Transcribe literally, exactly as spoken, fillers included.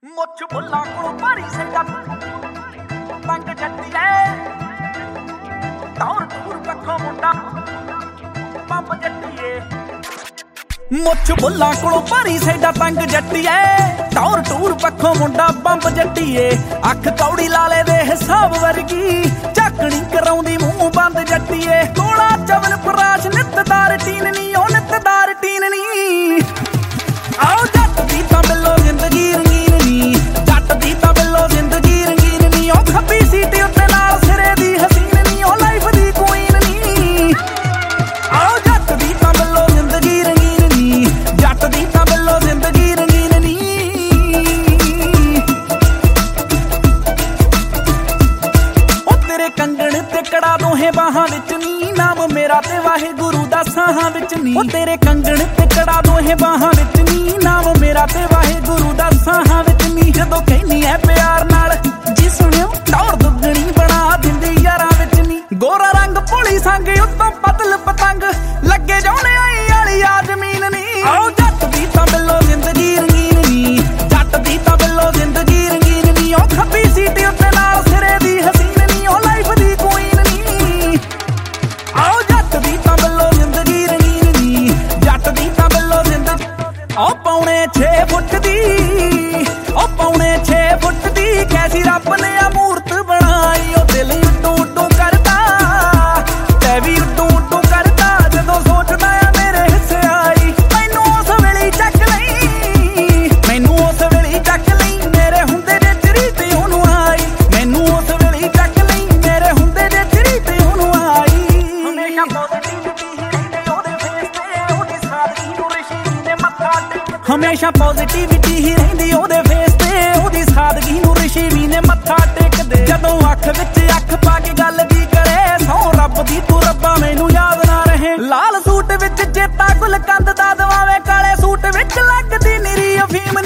ਮੁੱਛ ਬੁੱਲਾ ਕੋਲੋਂ ਭਾਰੀ ਸੈਂਗਾ ਤੰਗ ਜੱਟੀਏ ਟੌਰ ਟੂਰ ਪੱਖੋਂ ਮੁੰਡਾ ਪੰਪ ਜੱਟੀਏ ਮੁੱਛ ਬੁੱਲਾ ਕੋਲੋਂ ਭਾਰੀ ਸੈਂਗਾ ਤੰਗ ਜੱਟੀਏ ਟੌਰ ਟੂਰ ਪੱਖੋਂ ਮੁੰਡਾ ਪੰਪ ਜੱਟੀਏ ਅੱਖ ਕੌੜੀ ਲਾਲੇ ਦੇ ਹਿਸਾਬ ਵਰਗੀ ਝਾਕਣੀ ਕਰਾਉਂਦੀ ਮੂੰਹ ਬੰਦ ਜੱਟੀਏ ਕੋਲਾ ਚਵਨ ਪਰਾਸ਼ ਨਿੱਤਦਾਰ ਟੀਨ ਨੀ ਉਹ ਨਿੱਤਦਾਰ ਟੀਨ ਨੀ ਆਓ ਜੱਟ ਦੀ ਤਾਂ ਬਿੱਲੋ ਜ਼ਿੰਦਗੀ ਰੰਗੀਨ ਨੀ ਜੱਟ ਦੀ ਤਾਂ ਬਿੱਲੋ ਜ਼ਿੰਦਗੀ ਰੰਗੀਨ ਨੀ ਉਹ ਖੱਬੀ ਸੀਟ ਉੱਤੇ ਨਾਲ ਸਿਰੇ ਦੀ ਹਸੀਨ ਨੀ ਉਹ ਲਾਈਫ ਦੀ ਕੁਈਨ ਨੀ ਆਓ ਜੱਟ ਦੀ ਤਾਂ ਬਿੱਲੋ ਜ਼ਿੰਦਗੀ ਰੰਗੀਨ ਨੀ ਜੱਟ ਦੀ ਤਾਂ ਬਿੱਲੋ ਜ਼ਿੰਦਗੀ ਰੰਗੀਨ ਨੀ ਉਹ ਤੇਰੇ ਕੰਗਣ ਤੇ ਕੜਾ ਦੋਹੇ ਬਾਹਾਂ ਵਿੱਚ ਨੀ ਨਾਮ ਮੇਰਾ ਤੇ ਵਾਹਿਗੁਰੂ ਦਾ ਸਾਹਾਂ ਵਿੱਚ ਨੀ ਉਹ ਤੇਰੇ ਕੰਗਣ ਤੇ ਕੜਾ ਦੋਹੇ ਬਾਹਾਂ ਵਿੱਚ ਨੀ ਨਾਮ ਮੇਰਾ ਤੇ ਵਾਹਿਗੁਰੂ ਦਾ ਸਾਹਾਂ ਵਿੱਚ ਨੀ ਜਦੋਂ ਕਹਿਨੀ ਐ ਪਿਆਰ ਨਾਲ ਜੀ ਸੁਣਿਓ ਟੌਰ ਦੁੱਗਣੀ ਬਣਾ ਦਿੰਦੀ ਯਾਰਾਂ ਵਿੱਚ ਨੀ ਗੋਰਾ ਰੰਗ ਭੋਲੀ ਸੰਗ ਉੱਤੋਂ ਪਤਲ ਪਤੰਗ ਲੱਗੇ ਜਾਉਣੇ ਆਈ ਵਾਲੀ ਆ ਜ਼ਮੀਨ ਨੀ ਆਓ ਜੱਟ ਦੀ ਤਾਂ ਬਿੱਲੋ ਜ਼ਿੰਦਗੀ ਰੰਗੀਨ ਨੀ ਜੱਟ ਦੀ ਤਾਂ ਬਿੱਲੋ ਜ਼ਿੰਦਗੀ ਰੰਗੀਨ ਨੀ ਉਹ ਖੱਬੀ ਸੀਟ ਉੱਤੇ ਨਾਲ ਸਿਰੇ ਦੀ ਹਸੀਨ ਨੀ ਉਹ ਲਾਈਫ ਦੀ ਕੁਈਨ ਨੀ ਆਓ ਜੱਟ ਦੀ ਤਾਂ ਬਿੱਲੋ ਜ਼ਿੰਦਗੀ ਰੰਗੀਨ ਨੀ ਜੱਟ ਦੀ ਤਾਂ ਬਿੱਲੋ ਜ਼ਿੰਦਗੀ ਉਹ ਪੌਣੇ ਛੇ ਫੁੱਟ ਦੀ ਉਹ ਪੌਣੇ ਛੇ ਫੁੱਟ ਦੀ ਕੈਸੀ ਰੱਬ ਨੇ ਆ ਮੂਰਤ ਬਣਾਈ ਉਹ ਦਿਲ ਉੱਡੂ ਉੱਡੂ ਕਰਦਾ ਤੇ ਵੀ ਉੱਡੂ ਉੱਡੂ ਕਰਦਾ ਜਦੋਂ ਸੋਚਦਾ ਆ ਮੇਰੇ ਹਿੱਸੇ ਆਈ ਮੈਨੂੰ ਉਸ ਵੇਲੇ ਚੱਕ ਲਈ ਮੈਨੂੰ ਉਸ ਵੇਲੇ ਚੱਕ ਲਈ ਮੇਰੇ ਹੁੰਦੇ ਦੇ ਤੇਰੀ ਤੇ ਉਹਨੂੰ ਆਈ ਮੈਨੂੰ ਉਸ ਵੇਲੇ ਚੱਕ ਲਈ ਮੇਰੇ ਹੁੰਦੇ ਦੇ ਤੇਰੀ ਤੇ ਉਹਨੂੰ ਆਈ ਹਮੇਸ਼ਾ ਪੋਜ਼ਿਟਿਵਿਟੀ ਹੀ ਰਹਿੰਦੀ ਉਹਦੇ ਫੇਸ ਤੇ ਉਹਦੀ ਸਾਦਗੀ ਨੂੰ ਰਿਸ਼ੀ ਨੇ ਮੱਥਾ ਟੇਕ ਹਮੇਸ਼ਾ ਪੋਜ਼ਿਟਿਵਿਟੀ ਹੀ ਰਹਿੰਦੀ ਉਹਦੇ ਫੇਸ ਤੇ ਉਹਦੀ ਸਾਦਗੀ ਨੂੰ ਰਿਸ਼ੀ ਵੀ ਨੇ ਮੱਥਾ ਟੇਕਦੇ ਜਦੋਂ ਅੱਖ ਵਿੱਚ ਅੱਖ ਪਾ ਕੇ ਗੱਲ ਵੀ ਕਰੇ ਸੌ ਰੱਬ ਦੀ ਤੂੰ ਰੱਬਾ ਮੈਨੂੰ ਯਾਦ ਨਾ ਰਹੇ ਲਾਲ ਸੂਟ ਵਿੱਚ ਚੇਤਾ ਗੁਲਕੰਦ ਦਾ ਦਵਾਵੇ ਕਾਲੇ ਸੂਟ ਵਿੱਚ ਲੱਗਦੀ ਨਿਰੀ ਅਫੀਮ